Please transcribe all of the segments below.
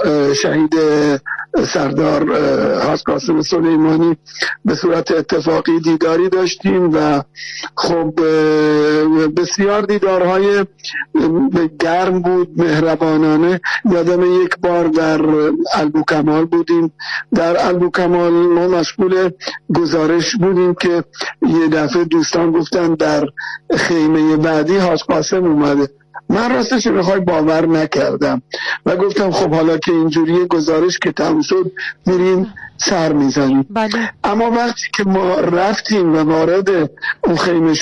شهید سردار حاج قاسم سلیمانی به صورت اتفاقی دیداری داشتیم و خب بسیار دیدارهای گرم بود، مهربانانه. یادم یک بار در البوکمال بودیم، در البوکمال ما مشغول گزارش بودیم که یه دفعه دوستان گفتن در خیمه بعدی حاج قاسم اومده. من راستش بخوای باور نکردم و گفتم خب حالا که اینجوری گزارش که تموم شد میریم سر میزنیم. اما وقتی که ما رفتیم و وارد اون خیمه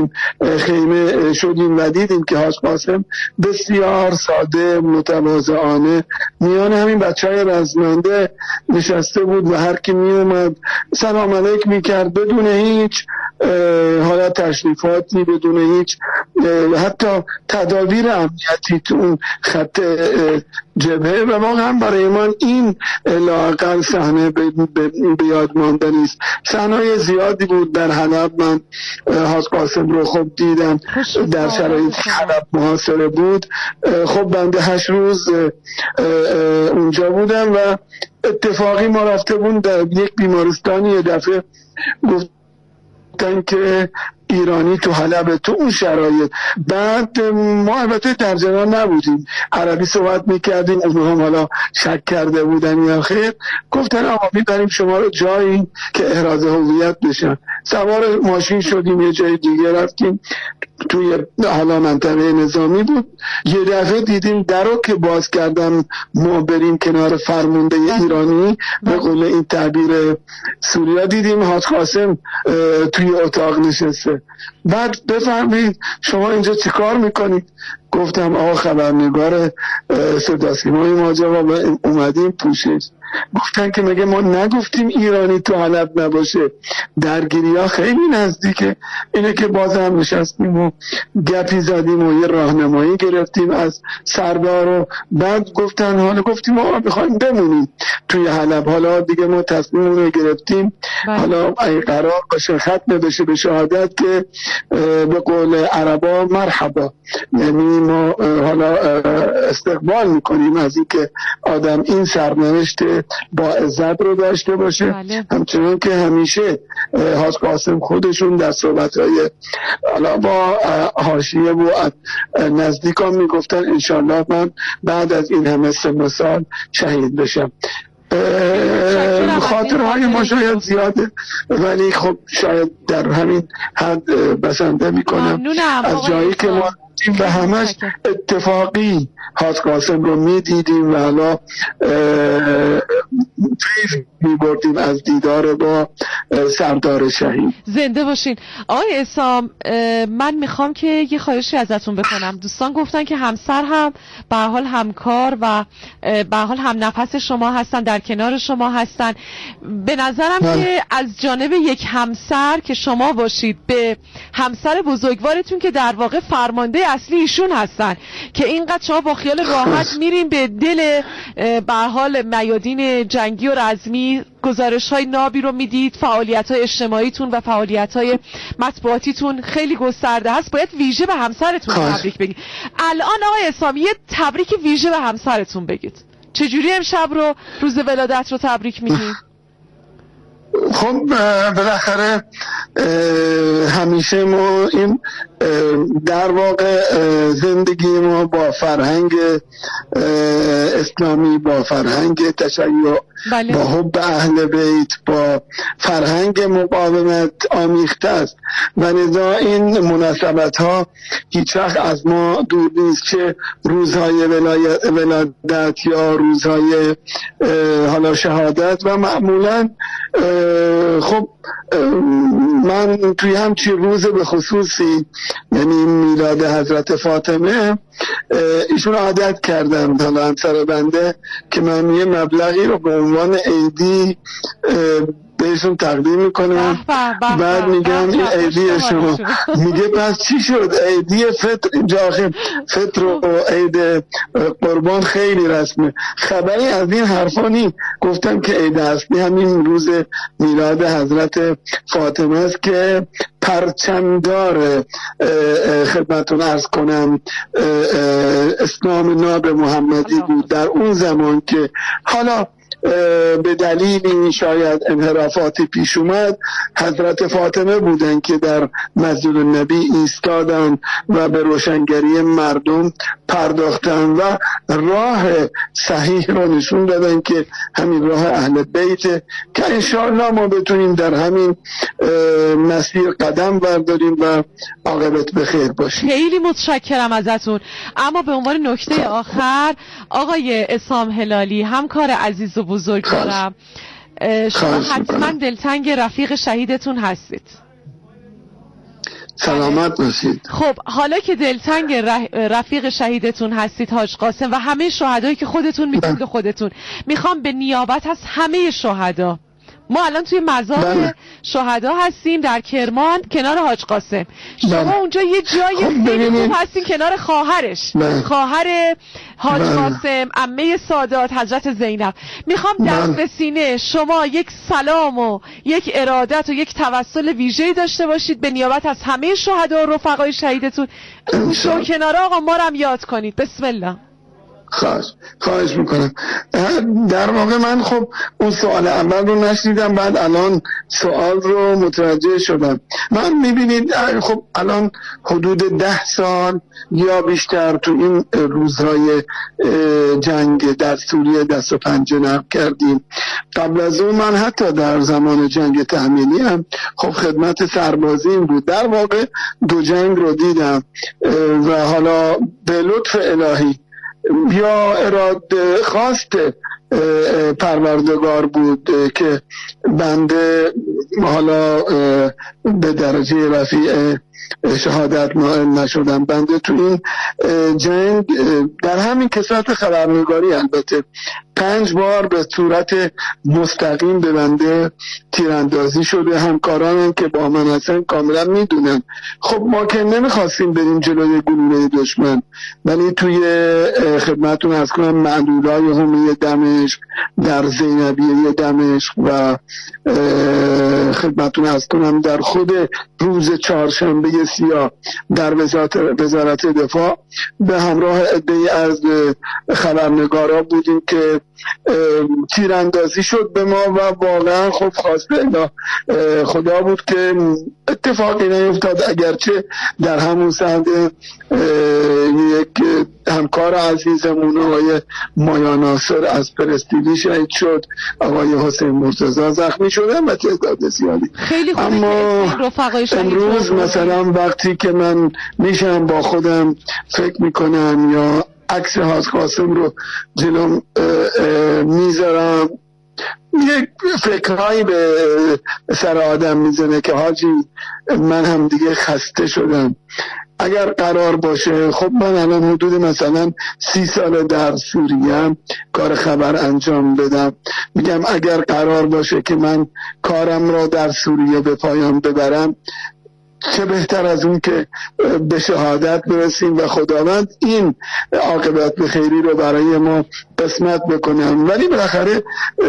شدیم و دیدیم که حاج قاسم بسیار ساده متواضعانه میان همین بچهای رزمنده نشسته بود و هر کی می اومد سلام علیک میکرد بدون هیچ حالا تشریفاتی، بدون هیچ حتی تدابیر امنیتی تو اون خط جبهه. و واقعا برای من این لااقل صحنه به یاد ماندنی است. صحنه‌های زیادی بود در حلب. من حاج قاسم رو خوب دیدم در شرایط حلب محاصره بود. خب بنده 8 روز اونجا بودم و اتفاقی ما رفته بودم در یک بیمارستانی. یه دفعه گفتن که ایرانی تو حلب، تو اون شرایط. بعد ما البته در جریان نبودیم، عربی صحبت میکردیم، اونها هم حالا شک کرده بودن یا خیر. گفتن آقا میبریم شما رو جایی که احراز هویت بشن. سوار ماشین شدیم، یه جای دیگه رفتیم، توی حالا منطقه نظامی بود. یه دفعه دیدیم درو که باز کردم ما بریم کنار فرمانده ایرانی، به قول این تعبیر سوریا، دیدیم حاج قاسم توی اتاق نشسته. بعد بفرمایید شما اینجا چی کار میکنید؟ گفتم آقا خبرنگار صدا سیمای ماجرا و اومدیم پوشش. گفتن که مگه ما نگفتیم ایرانی تو حلب نباشه؟ درگیری ها خیلی نزدیکه. اینه که باز هم نشستیم و گپی زدیم و یه راهنمایی گرفتیم از سردار و بعد گفتن حالا گفتیم ما میخوایم بمونیم توی حلب، حالا دیگه ما تصمیم رو گرفتیم حالا اگه قرار باشه ختم بشه به شهادت که به قول عربا مرحبا، یعنی ما حالا استقبال میکنیم از این که آدم این سرنوشت با عزت رو داشته باشه. همچنان که همیشه حاج قاسم خودشون در صحبت‌های حالا با حاشیه و نزدیکان میگفتن انشالله من بعد از این همه سن و سال شهید بشم. خاطرهای ما شاید زیاده ولی خب شاید در همین حد بسنده میکنم از جایی که ما و همش اتفاقی حاج قاسم رو میدیدیم و حالا فیض میبردیم از دیدار با سردار شهید. زنده باشین. آقای عصام، من میخوام که یه خواهشی ازتون بکنم. دوستان گفتن که همسر هم به هر حال همکار و به هر حال هم نفس شما هستن، در کنار شما هستن. به نظرم که از جانب یک همسر که شما باشید به همسر بزرگوارتون که در واقع فرمانده اصلی ایشون هستن که اینقدر شما با خیال راحت میرین به دل به هر حال میادین جنگی و رزمی، گزارش‌های نابی رو میدید، فعالیت‌های اجتماعیتون و فعالیت‌های مطبوعاتیتون خیلی گسترده هست. باید ویژه به همسرتون تبریک بگید. الان آقای عصام یه تبریک ویژه به همسرتون بگید. چجوری امشب رو روز ولادت رو تبریک میگید؟ خب بالاخره همیشه ما این در واقع زندگی ما با فرهنگ اسلامی، با فرهنگ تشیع، با حب اهل بیت، با فرهنگ مقاومت آمیخته است و لذا این مناسبت ها هیچ وقت از ما دور نیست، چه روزهای ولادت یا روزهای حالا شهادت. و معمولا خب من توی همچین روز به خصوصی، یعنی میلاد حضرت فاطمه، ایشون عادت کردن حالا همسر بنده که من یه مبلغی رو به عنوان عیدی بهشون تقدیم میکنم. بعد میگم این عیدی شما. میگه پس چی شد؟ عیدی فطر اینجا آخر فطر و عید قربان خیلی رسمه. خبری از این حرفا نیست. گفتم که عید اصلی همین روز میلاد حضرت فاطمه است که پرچمدار خدمتون عرض کنم اسلام ناب محمدی بود در اون زمان که حالا به دلیلی شاید انحرافاتی پیش اومد. حضرت فاطمه بودن که در مسجد النبی ایستادن و به روشنگری مردم پرداختن و راه صحیح رو نشون دادن که همین راه اهل بیت که انشاءالله ما بتونیم در همین مسیر قدم برداریم و عاقبت به خیر باشیم. خیلی متشکرم ازتون. اما به عنوان نکته آخر آقای عصام هلالی، همکار عزیز و بزرگ دارم، شما حتما دلتنگ رفیق شهیدتون هستید. سلامت باشید. خب حالا که دلتنگ رفیق شهیدتون هستید حاج قاسم و همه شهدایی که خودتون میگید خودتون، میخوام به نیابت از همه شهدا، ما الان توی مزار شهدا هستیم در کرمان کنار حاج قاسم، شما اونجا یه جای خیلی خوب هستین کنار خواهرش، خواهر حاج قاسم، عمه سادات حضرت زینب. میخوام دست به سینه شما یک سلام و یک ارادت و یک توسل ویژه‌ای داشته باشید به نیابت از همه شهدا و رفقای شهیدتون. شما کنار آقا ما رو هم یاد کنید. بسم الله. خواهش میکنم. در واقع من خب اون سوال اول رو نشنیدم، بعد الان سوال رو متوجه شدم. من میبینید خب الان حدود 10 سال یا بیشتر تو این روزهای جنگ در سوریه دست و پنجه نرم کردیم. قبل از اون من حتی در زمان جنگ تحمیلی هم خب خدمت سربازیم بود. در واقع 2 جنگ رو دیدم و حالا به لطف الهی یا اراده خواست پروردگار بود که بنده حالا به درجه رفیع شهادت نائل نشدم. بنده تو این جنگ در همین کسات خبرنگاری البته 5 بار به صورت مستقیم به بنده تیراندازی شده. همکارانم که با من هستن کاملا میدونن. خب ما که نمیخواستیم بریم جلوی گلوله دشمن، ولی توی خدمتون عرض کنم معلولای حومه دمشق، در زینبیه دمشق و خدمتون عرض کنم در خود روز چهارشنبه سیاه در وزارت دفاع به همراه عده‌ای از خبرنگارا بودیم که تیراندازی شد به ما و واقعا خب خواسته خدا بود که اتفاقی نیفتاد، اگرچه در همون صحنه یک همکار عزیزمون آقای مایا ناصر از پرستیلی شهید شد، آقای حسین مرتضی زخمی شدن و تعداد زیادی. اما امروز مثلا وقتی که من میشم با خودم فکر میکنم یا عکس حاج قاسم رو جلوم میذارم، یک فکرهایی به سر آدم میزنه که حاجی من هم دیگه خسته شدم. اگر قرار باشه خب من الان حدود مثلا 30 سال در سوریه کار خبر انجام بدم، میگم اگر قرار باشه که من کارم را در سوریه به پایان ببرم چه بهتر از اون که به شهادت برسیم و خداوند این عاقبت به خیری رو برای ما قسمت بکنم. ولی بالاخره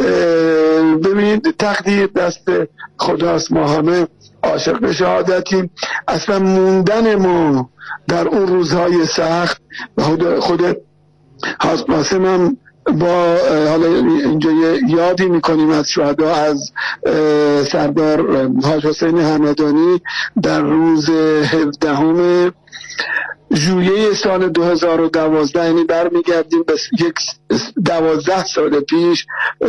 ببینید تقدیر دست خداست، ما همه عاشق به شهادتیم. اصلا موندن ما در اون روزهای سخت خود حاج قاسم هم با حالا اینجا یادی میکنیم از شهدا، از سردار حاج حسین همدانی در روز 17 ژوئیه سال 2012، یعنی برمیگردیم به 12 سال پیش.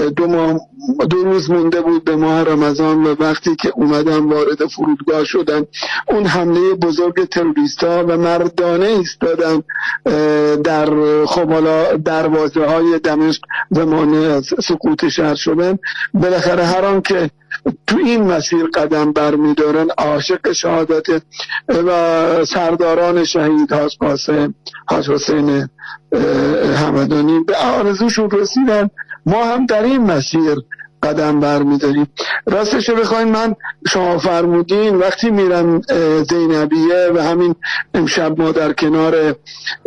2 روز مونده بود به ماه رمضان و وقتی که اومدن وارد فرودگاه شدن، اون حمله بزرگ تروریستا و مردانه ایستادن در خب حالا دروازه های دمشق و مانع از سقوط شهر شدن. بالاخره هر آن که تو این مسیر قدم برمیدارن عاشق شهادت و سرداران شهید حاج قاسم، حاج حسین همدانی به آرزوشون رسیدن. ما هم در این مسیر قدم برمیداریم. راستش رو بخواین من شما فرمودین وقتی میرم زینبیه و همین امشب ما در کنار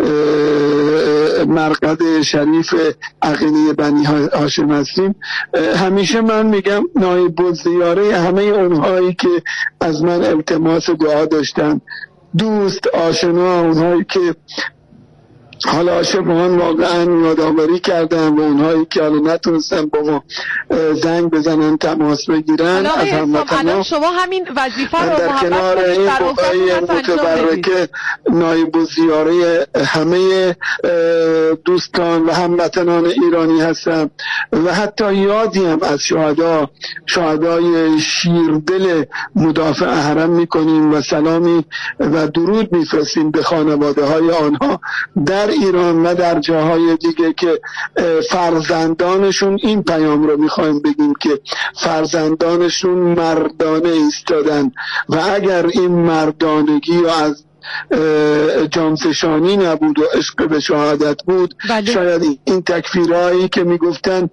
مرقد شریف عقیلی بنی هاشم هستیم، همیشه من میگم نایب الزیاره همه اونهایی که از من التماس دعا داشتن، دوست آشنا، اونهایی که حالا عاشقان واقعا یادآوری کردن و اونهایی که حالا نتونستن با ما زنگ بزنن تماس بگیرن از هموطنان. شما همین وظیفه رو در کنار این بقای متبرکه نایب الزیاره همه دوستان و هموطنان ایرانی هستم و حتی یادی هم از شهدای شیردل مدافع حرم میکنیم و سلامی و درود میفرستیم به خانواده های آنها در ایران و در جاهای دیگه که فرزندانشون، این پیام رو میخوایم بگیم که فرزندانشون مردانه ایستادن و اگر این مردانگی و از جانفشانی نبود و عشق به شهادت بود شاید این تکفیرهایی که میگفتن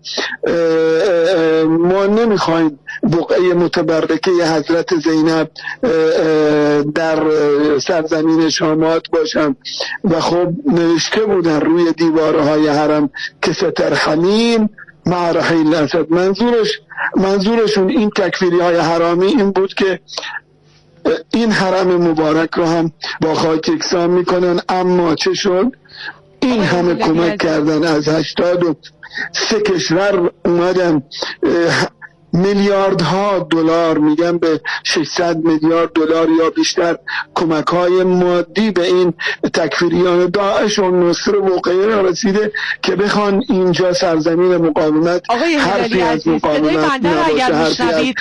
ما نمیخوایم بقعه متبرکه حضرت زینب در سرزمین شامات باشن و خب نوشته بودن روی دیوارهای حرم که سترحمین مع رحیل اسد. منظورشون این تکفیری های حرامی این بود که این حرم مبارک رو هم با خاک یکسان میکنن. اما چه شد؟ این همه کمک کردن، از 83 کشور اومدن میلیاردها دلار، میگم به 600 میلیارد دلار یا بیشتر کمک های مادی به این تکفیریان داعش و نصر واقعی را رسیده که بخوان اینجا سرزمین مقاومت حرفی از مقاومت نباشه،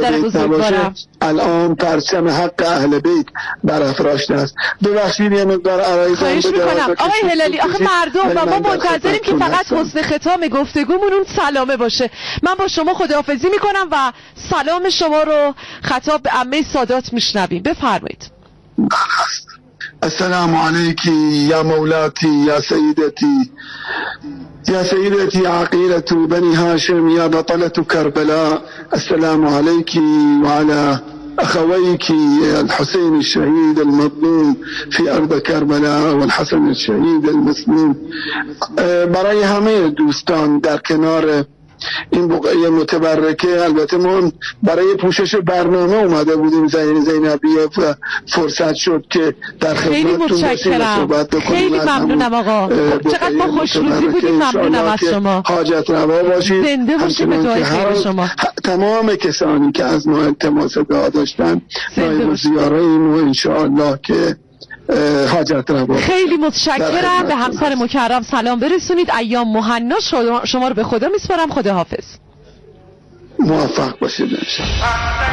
الان پرچم حق اهل بیت برافراشته است. ببخشید یه مقدار عرایزم بده. آقای هلالی آخه مردم و ما منتظریم که فقط حسن ختام گفتگومون اون سلامه باشه. من با شما خداحافظی میکنم و سلام شما رو خطاب به عمه سادات میشنویم. بفرمایید. السلام علیکی یا مولاتی یا سیدتی یا سیدتی عقیلة بنی هاشم یا بطلة کربلا. السلام علیکی و علی أخويك الحسين الشهيد المظلوم في أرض كربلاء والحسن الشهيد المسلوم. برای همه دوستان در کنار این بقعه متبرکه، البته ما برای پوشش برنامه اومده بودیم زینبیه و فرصت شد که در خدمتتون باشیم و صحبت بکنیم. خیلی ممنونم آقا، چقدر ما خوشروزی بودیم. ممنونم از شما، حاجت روا باشید، زنده باشید به دعای خیر شما. تمام کسانی که از ما التماس دعا داشتن نایب الزیاره ایم و انشاءالله که حاجت روا. خیلی متشکرم. به همسر مکرم سلام برسونید. ایام مهنا. شما رو به خدا میسپارم. خدا حافظ. موفق باشید انشاءالله.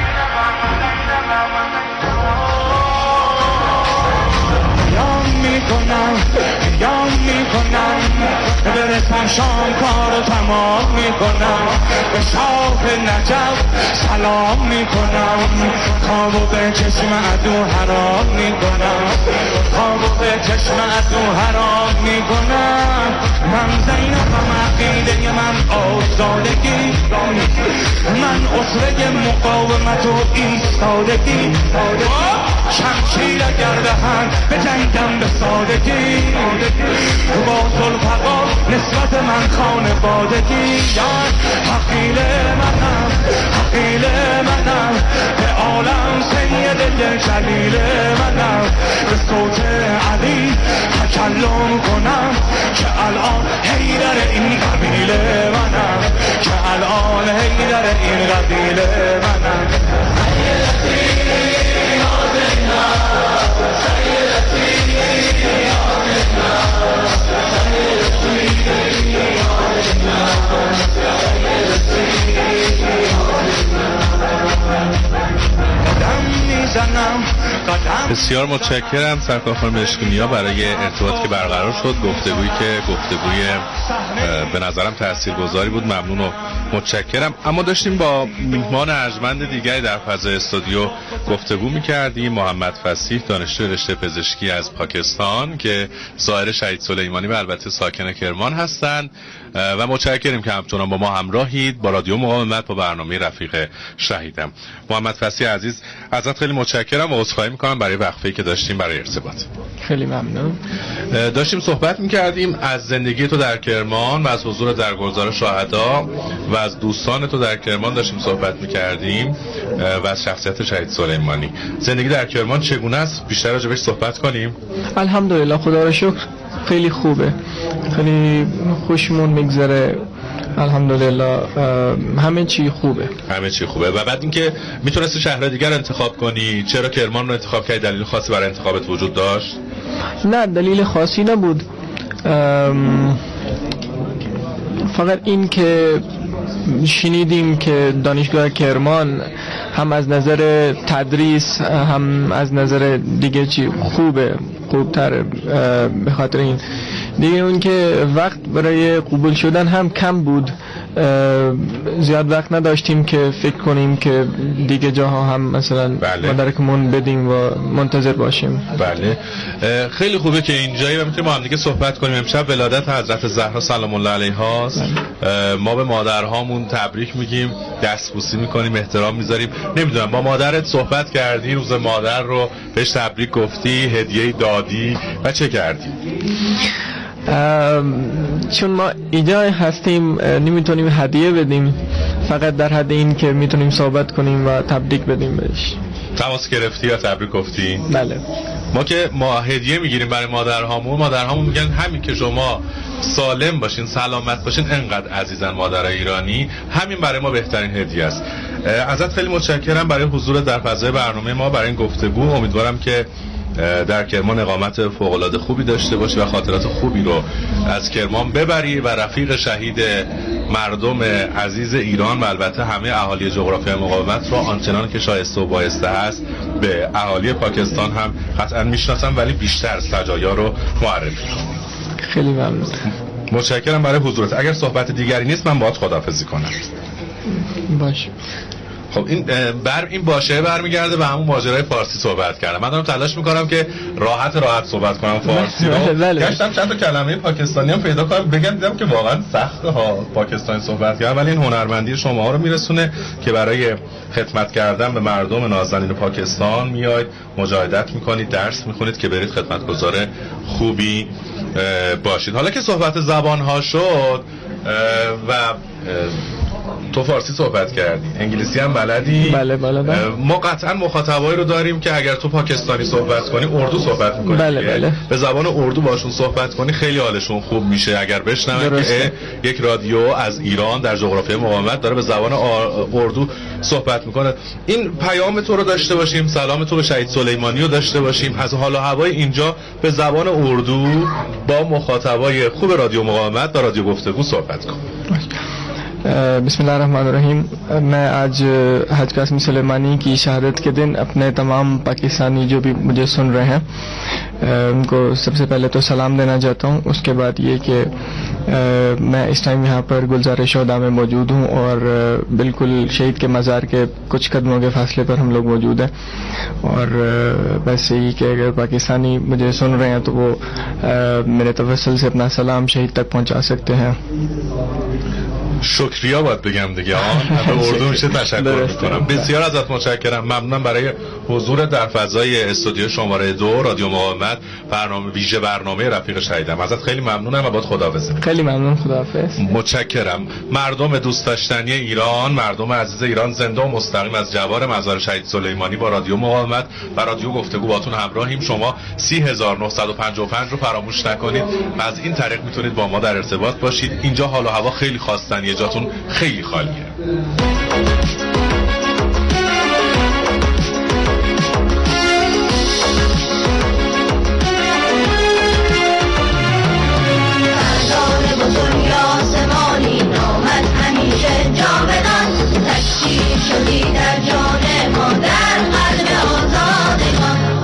یام میکنم برسم شام کارو تمام میکنم، به شاه نجف سلام میکنم، خوابو به چشم عدو حرام میکنم، خوابو به چشم عدو حرام میکنم. من زینبم، عقیده من آزادگی، من اسره مقاومت و ایستادگی، شمشیر گردهن به جنگم به سادگی، با ذوالفقار نسبت من خانوادگی. حقیل منم، حقیل منم، به عالم سید جلیل منم، به صوت علی تکلم کنم که الان حیدر این قبیل منم، که الان حیدر این قبیل منم. قدم میزنم بسیار متشکرم سرکار خانم اشکینیا برای ارتباطی که برقرار شد، گفتگویی به نظرم تاثیرگذاری بود. ممنون و متشکرم. اما داشتیم با میهمان ارجمند دیگری در فضای استودیو گفتگو می‌کردیم، محمد فصیح، دانشجوی رشته پزشکی از پاکستان که زائر شهید سلیمانی و البته ساکن کرمان هستند و متشکریم که همچنان با ما همراهید با رادیو مقاومت با برنامه رفیق شهیدم. محمد فصیح عزیز، ازت خیلی متشکرم و عذرخواهی می‌کنم برای وقفه‌ای که داشتیم برای ارتباط. خیلی ممنون. داشتیم صحبت می‌کردیم از زندگی تو در کرمان و از حضور در گلزار شهدا و از دوستان تو در کرمان داشتیم صحبت می‌کردیم و از شخصیت شهید سلیمانی. زندگی در کرمان چگونه است؟ بیشتر راجع بهش صحبت کنیم. الحمدلله، خدا را شکر خیلی خوبه، خیلی خوشمون میگذره، الحمدلله همه چی خوبه. و بعد اینکه میتونستی شهر دیگر انتخاب کنی، چرا کرمان رو انتخاب کردی؟ دلیل خاصی برای انتخابت وجود داشت؟ نه، دلیل خاصی نبود، فقط این که شنیدیم که دانشگاه کرمان هم از نظر تدریس هم از نظر دیگه چی خوبتره. به خاطر این دیگه اون که وقت برای قبول شدن هم کم بود، زیاد وقت نداشتیم که فکر کنیم که دیگه جاها هم مثلا مدرکمون بدیم و منتظر باشیم. بله، خیلی خوبه که اینجایی و میتونیم با هم دیگه صحبت کنیم. امشب ولادت حضرت زهرا سلام الله علیها است. ما به مادرهامون تبریک میگیم، دستبوسی میکنیم، احترام میذاریم. نمیدونم با مادرت صحبت کردی، روز مادر رو بهش تبریک گفتی، هدیه دادی و چه کردی؟ چون ما اینجا هستیم نمیتونیم هدیه بدیم، فقط در حد این که میتونیم صحبت کنیم و تبریک بدیم بهش. تماس گرفتی یا تبریک گفتی؟ بله. ما هدیه میگیریم برای مادرهامون میگن همین که شما سالم باشین، سلامت باشین، انقدر عزیزن مادرای ایرانی، همین برای ما بهترین هدیه است. ازت خیلی متشکرم برای حضور در فضای برنامه ما، برای این گفتگو. امیدوارم که در کرمان اقامت فوق‌العاده خوبی داشته باشی و خاطرات خوبی رو از کرمان ببری و رفیق شهید مردم عزیز ایران و البته همه اهالی جغرافیای مقاومت رو آنچنان که شایسته و بایسته هست به اهالی پاکستان هم قطعا میشناسم، ولی بیشتر سجایا رو معرفی کنم. خیلی ممنون. متشکرم برای حضورت. اگر صحبت دیگری نیست من باهات خداحافظی کنم. باشه. خب این باشه برمیگرده به همون ماجرای فارسی صحبت کردم. من دارم تلاش میکنم که راحت صحبت کنم فارسی رو. گشتم چند تا کلمه پاکستانی هم پیدا کنم بگم، دیدم که واقعا سخته ها پاکستانی صحبت کردن، ولی این هنرمندی شما رو میرسونه که برای خدمت کردن به مردم نازنین پاکستان میاید، مجاهدت میکنید، درس میخونید که برید خدمتگزار خوبی باشید. حالا که صحبت زبان ها شد و تو فارسی صحبت کردی، انگلیسی هم بلدی؟ بله. ما قطعا مخاطبایی رو داریم که اگر تو پاکستانی صحبت کنی اردو صحبت میکنی. بله. به زبان اردو باشون صحبت کنی خیلی حالشون خوب میشه اگر بشنون که یک رادیو از ایران در جغرافیای مقاومت داره به زبان اردو صحبت میکنه. این پیام تو رو داشته باشیم، سلام تو به شهید سلیمانی رو داشته باشیم، از حال و هوای اینجا به زبان اردو با مخاطبای خوب رادیو مقاومت و رادیو گفتگو صحبت کن. بسم الله الرحمن الرحیم. मैं आज हज कासिम सुलेमानी की शहादत के दिन अपने तमाम पाकिस्तानी जो भी मुझे सुन रहे हैं उनको सबसे पहले तो सलाम देना चाहता हूं। उसके बाद ये कि मैं इस टाइम यहाँ पर गुलजार शोदा में मौजूद हूँ और बिल्कुल शहीद के मज़ार के कुछ कदमों के फासले पर हम लोग मौजूद हैं और बस यही कि अगर पाकिस्तानी मुझे सुन रहे हैं तो वो मेरे तवस्सुल से अपना सलाम शहीद तक पहुँचा सकते हैं। شکریا باید بگم دیگه به اردو میشه تشکر میکنم. بسیار ازت متشکرم، ممنونم برای حضور در فضای استودیو شماره 2 رادیو مقاومت، ویژه برنامه رفیق شهیدم. ازت خیلی ممنونم و باید خداحافظ. خیلی ممنون، خداحافظ. متشکرم. مردم دوست داشتنی ایران، مردم عزیز ایران، زنده و مستقیم از جوار مزار شهید سلیمانی با رادیو مقاومت و رادیو گفتگو باتون همراهیم. شما 30955 رو فراموش نکنید و از این طریق میتونید با ما در ارتباط باشید. اینجا حال و هوا خیلی خواستنیه، جاتون خیلی خالیه. شدی در جان ما در قلب آزادگان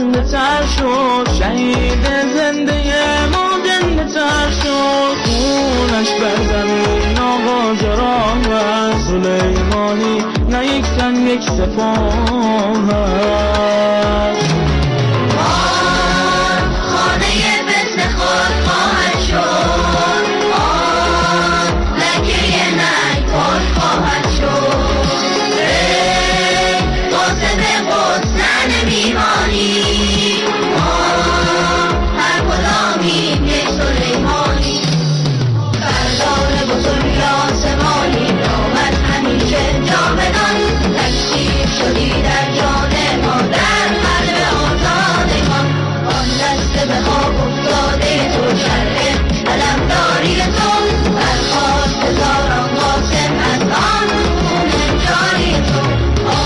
زنده تر شد، شهید زنده ما زنده تر شد، خونش بر زمین آغاز راه و سلیمانی نه یک تن یک سپاه هست. خانه بسته خود خواهد شد، لکه ننگ خوش خواهد شد، قاصد قسطن میمانی، هر کدامیم یک سلیمانی، سردار بزرگ آسمانی آمد همیشه جاودان، تکشیر شدی در جان ما در قلب آزادگان، آن دست به خواب افتاده تو شرح علمداری تو، برخواست هزاران قاسم از آن خون جاری تو.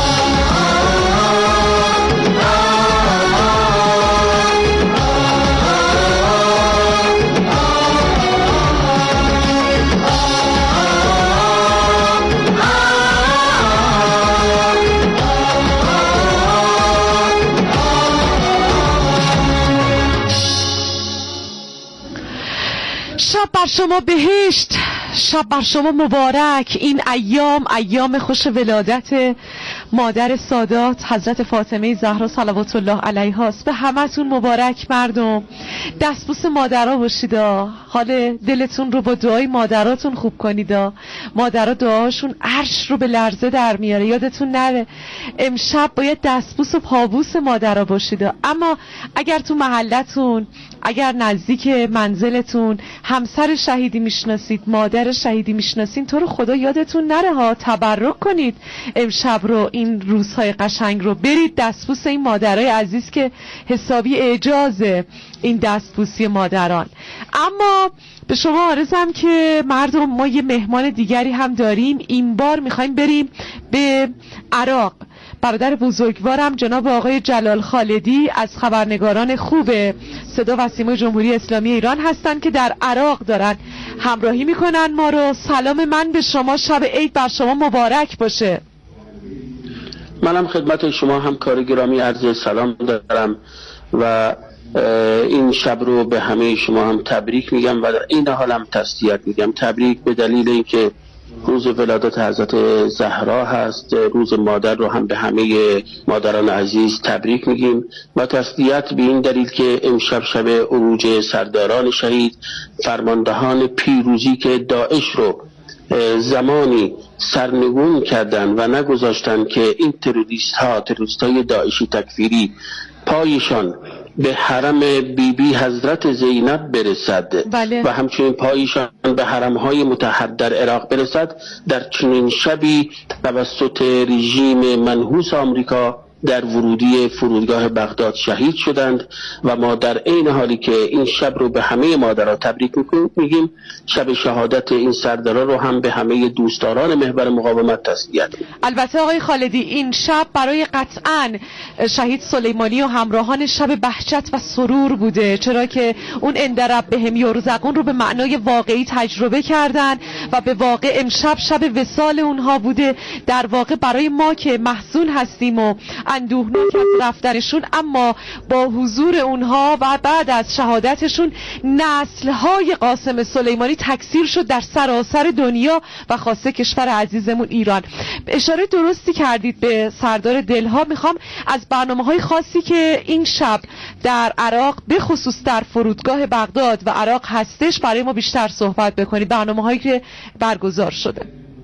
شب بر شما بهشت، شب بر شما مبارک. این ایام خوش ولادت مادر سادات حضرت فاطمه زهرا صلوات الله علیها است. به همتون مبارک مردم. دستبوس مادرها باشید، حال دلتون رو با دعای مادراتون خوب کنید. مادرها دعاشون عرش رو به لرزه در میاره. یادتون نره امشب باید دستبوس و پابوس مادرها باشید. اما اگر تو محلتون، اگر نزدیک منزلتون همسر شهیدی میشناسید، مادر شهیدی میشناسین، تو رو خدا یادتون نره ها، تبرک کنید امشب رو، این روزهای قشنگ رو برید دستبوس این مادرای عزیز که حسابی اعجازه این دستبوسی مادران. اما به شما عرضم که مردم ما یه مهمان دیگری هم داریم. این بار میخوایم بریم به عراق. برادر بزرگوارم جناب آقای جلال خالدی از خبرنگاران خوب صدا و سیمای جمهوری اسلامی ایران هستند که در عراق دارن همراهی میکنن ما رو. سلام من به شما، شب عید بر شما مبارک باشه. منم خدمت شما همکار گرامی عرض سلام دارم و این شب رو به همه شما هم تبریک میگم و در این حال هم تسلیت میگم. تبریک به دلیل اینکه روز ولادت حضرت زهرا هست، روز مادر رو هم به همه مادران عزیز تبریک میگیم و تسلیت به این دلیل که امشب شب عروج سرداران شهید، فرماندهان پیروزی که داعش رو زمانی سرنگون کردن و نگذاشتن که این تروریست های داعشی تکفیری پایشان به حرم بیبی حضرت زینب برسد بله. و همچنین پایشان به حرمهای مطهر در عراق برسد، در چنین شبی توسط رژیم منحوس آمریکا در ورودی فرودگاه بغداد شهید شدند و ما در عین حالی که این شب رو به همه مادرها تبریک میگیم، شب شهادت این سردارا رو هم به همه دوستداران محور مقاومت تسلیت میگیم. البته آقای خالدی این شب برای قطعاً شهید سلیمانی و همراهان شب بهجت و سرور بوده، چرا که اون اندرب بهم یرزقون رو به معنای واقعی تجربه کردن و به واقع امشب شب وصال اونها بوده. در واقع برای ما که محزون هستیم و اندوهناک از رفتنشون، اما با حضور اونها و بعد از شهادتشون نسل‌های قاسم سلیمانی تکثیر شد در سراسر دنیا و خاصه کشور عزیزمون ایران. اشاره درستی کردید به سردار دلها. میخوام از برنامه‌های خاصی که این شب در عراق به خصوص در فرودگاه بغداد و عراق هستش برای ما بیشتر صحبت بکنید، برنامه‌هایی که برگزار شده.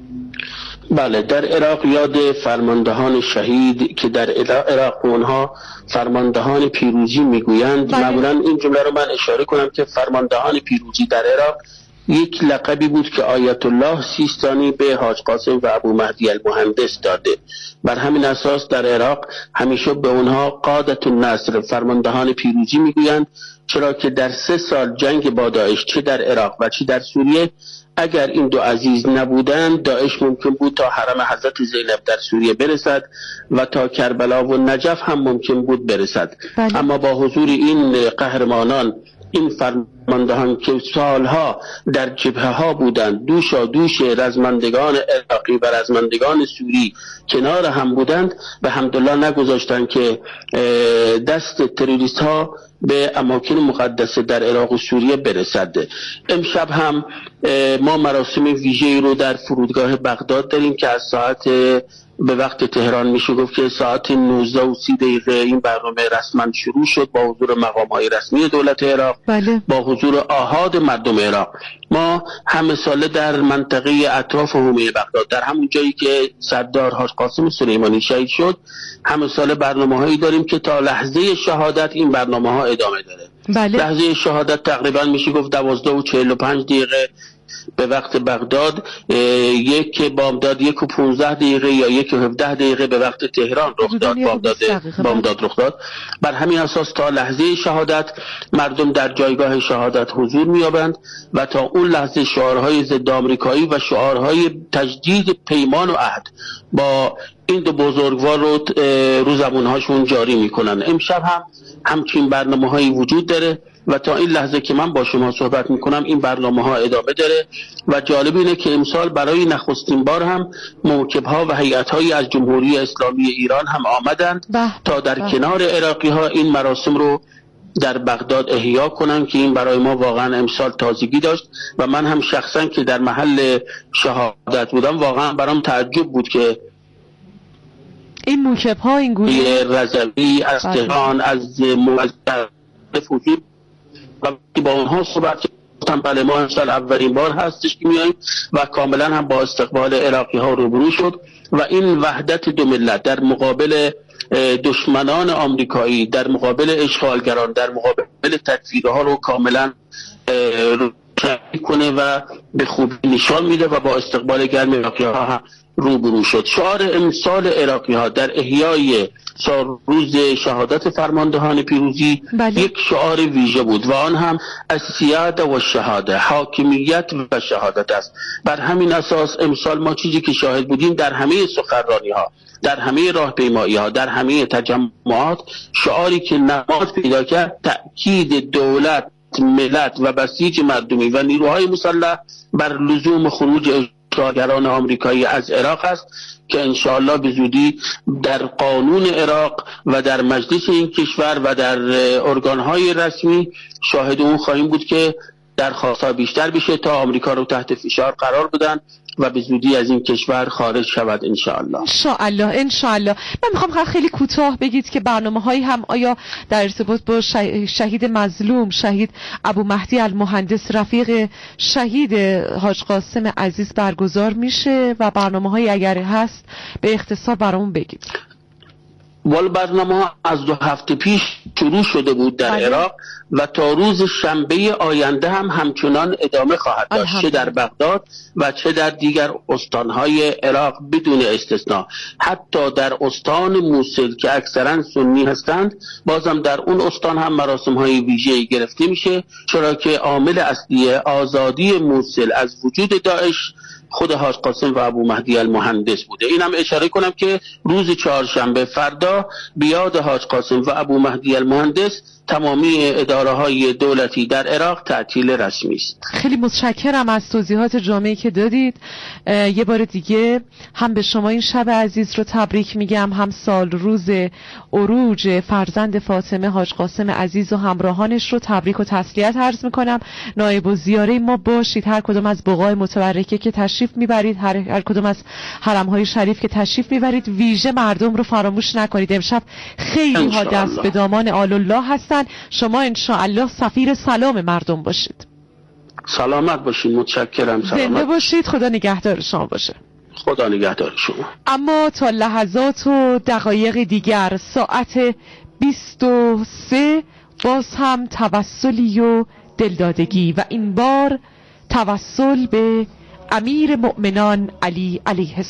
بله، در عراق یاد فرماندهان شهید که در عراق اونها فرماندهان پیروزی میگویند. معمولا این جمله رو من اشاره کنم که فرماندهان پیروزی در عراق یک لقبی بود که آیت الله سیستانی به حاج قاسم و ابو مهدی المهندس داده. بر همین اساس در عراق همیشه به اونها قادة النصر، فرماندهان پیروزی میگویند، چرا که در 3 سال جنگ با داعش چه در عراق و چه در سوریه، اگر این دو عزیز نبودند داعش ممکن بود تا حرم حضرت زینب در سوریه برسد و تا کربلا و نجف هم ممکن بود برسد. اما با حضور این قهرمانان، این فرماندهان که سالها در جبهه ها بودند، دوشا دوش رزمندگان عراق عراقی و رزمندگان سوری کنار هم بودند به حمدالله نگذاشتند که دست تروریست ها به اماکن مقدسه در عراق و سوریه برسد. امشب هم ما مراسم ویژه‌ای رو در فرودگاه بغداد داریم که از ساعت به وقت تهران میشه گفت که ساعت 19:30 این برنامه رسما شروع شد با حضور مقام‌های رسمی دولت عراق. بله. با حضور آحاد مردم عراق. ما همه ساله در منطقه اطراف حومه بغداد، در همون جایی که سردار حاج قاسم سلیمانی شهید شد، همه ساله برنامه‌هایی داریم که تا لحظه شهادت این برنامه‌ها ادامه داره. بله. لحظه شهادت تقریبا میشه گفت 12:45 به وقت بغداد، 1 بامداد 1:15 یا 1:17 به وقت تهران رخ داد. بامداد رخ داد. بر همین اساس تا لحظه شهادت مردم در جایگاه شهادت حضور می‌یابند و تا اون لحظه شعارهای ضد آمریکایی و شعارهای تجدید پیمان و عهد با این دو بزرگوار رو زبونهاشون جاری میکنن. امشب هم همچین برنامه‌هایی وجود داره و تا این لحظه که من با شما صحبت میکنم این برنامه‌ها ادامه داره و جالب اینه که امسال برای نخستین بار هم موکب‌ها و هیئت‌هایی از جمهوری اسلامی ایران هم آمدند تا در کنار عراقی‌ها این مراسم رو در بغداد احیا کنن که این برای ما واقعا امسال تازگی داشت و من هم شخصا که در محل شهادت بودم واقعا برام تعجب بود که این موکب‌ها این گروه رضوی از تهران از موظف و با اونها صحبت کردم. بله ما امسال اولین بار هستش که میاییم و کاملا هم با استقبال عراقی ها روبرو شد و این وحدت دو ملت در مقابل دشمنان آمریکایی، در مقابل اشغالگران، در مقابل تکفیرها رو کاملا روشن کنه و به خوبی نشان میده و با استقبال گرم عراقی ها هم روبرو شد. شعار امسال عراقی ها در احیای روز شهادت فرماندهان پیروزی یک شعار ویژه بود و آن هم السیاده و شهاده، حاکمیت و شهادت است. بر همین اساس امسال ما چیزی که شاهد بودیم در همه سخنرانی ها، در همه راهپیمایی ها، در همه تجمعات، شعاری که نماد پیدا کرد تأکید دولت، ملت و بسیج مردمی و نیروهای مسلح بر لزوم خروج اشغالگران آمریکایی از عراق است که انشاءالله به زودی در قانون عراق و در مجلس این کشور و در ارگانهای رسمی شاهد اون خواهیم بود که درخواست‌ها بیشتر بشه تا آمریکا رو تحت فشار قرار بدن و به زودی از این کشور خارج شود انشاءالله. انشاءالله. من میخوام خیلی کوتاه بگید که برنامه‌هایی هم آیا در ارتباط با شهید مظلوم، شهید ابو مهدی المهندس رفیق شهید حاج قاسم عزیز برگزار میشه و برنامه‌هایی اگر هست به اختصار برامون بگید. برنامه ها از 2 هفته پیش شروع شده بود در عراق و تا روز شنبه آینده هم همچنان ادامه خواهد داشت، چه در بغداد و چه در دیگر استانهای عراق بدون استثناء. حتی در استان موصل که اکثرا سنی هستند بازم در اون استان هم مراسم های ویژه‌ای گرفته میشه، چرا که عامل اصلی آزادی موصل از وجود داعش خود حاج قاسم و ابو مهدی المهندس بوده. اینم اشاره کنم که روز چهارشنبه فردا بیاد حاج قاسم و ابو مهدی المهندس تمامی اداره‌های دولتی در عراق تعطیل رسمی است. خیلی متشکرم از توضیحات جامعی که دادید. یه بار دیگه هم به شما این شب عزیز رو تبریک میگم، هم سال روز عروج فرزند فاطمه حاج قاسم عزیز و همراهانش رو تبریک و تسلیت عرض میکنم. نایب الزیاره ما باشید، هر کدوم از بقاع متبرکه که تشریف میبرید، هر کدوم از حرم‌های شریف که تشریف میبرید، ویژه مردم رو فراموش نکنید. امشب خیلی ها دست به دامان آل الله هستن. شما انشاءالله سفیر سلام مردم باشید. سلامت باشید. متشکرم. زنده باشید. خدا نگهدار شما باشه. خدا نگهدار شما. اما تا لحظات و دقایق دیگر ساعت 23 باز هم توسلی و دلدادگی و این بار توسل به امیر مؤمنان علی علیه